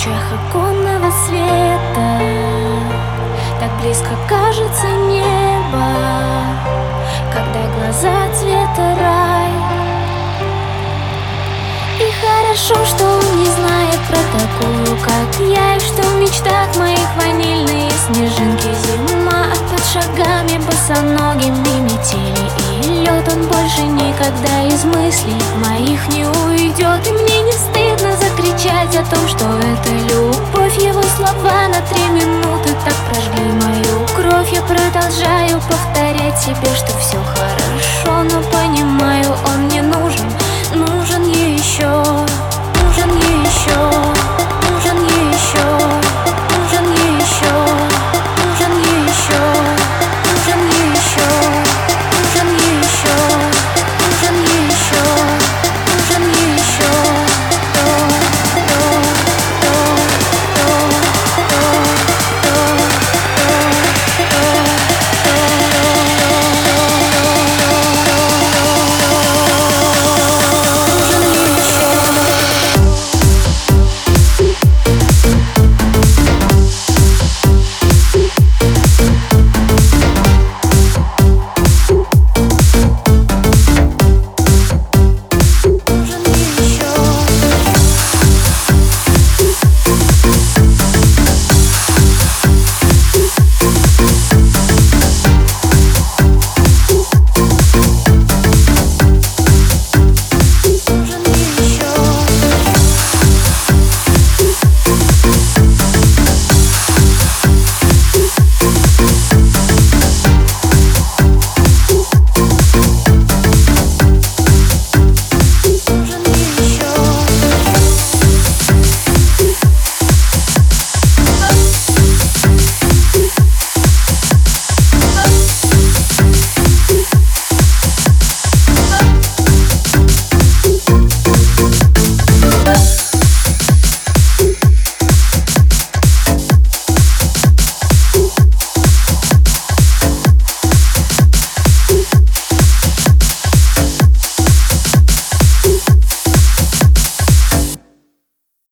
лучах оконного света. Так близко кажется небо, когда глаза цвета рай. И хорошо, что он не знает про такую, как я, и что в мечтах моих ванильные снежинки зима, а под шагами босоногими метели и лед. Он больше никогда из мыслей моих не уйдет, и мне не стыдно закричать о том, что это любовь. Его слова на 3 минуты так прожгли мою кровь. Я продолжаю повторять себе, что все хорошо, но понимаю, он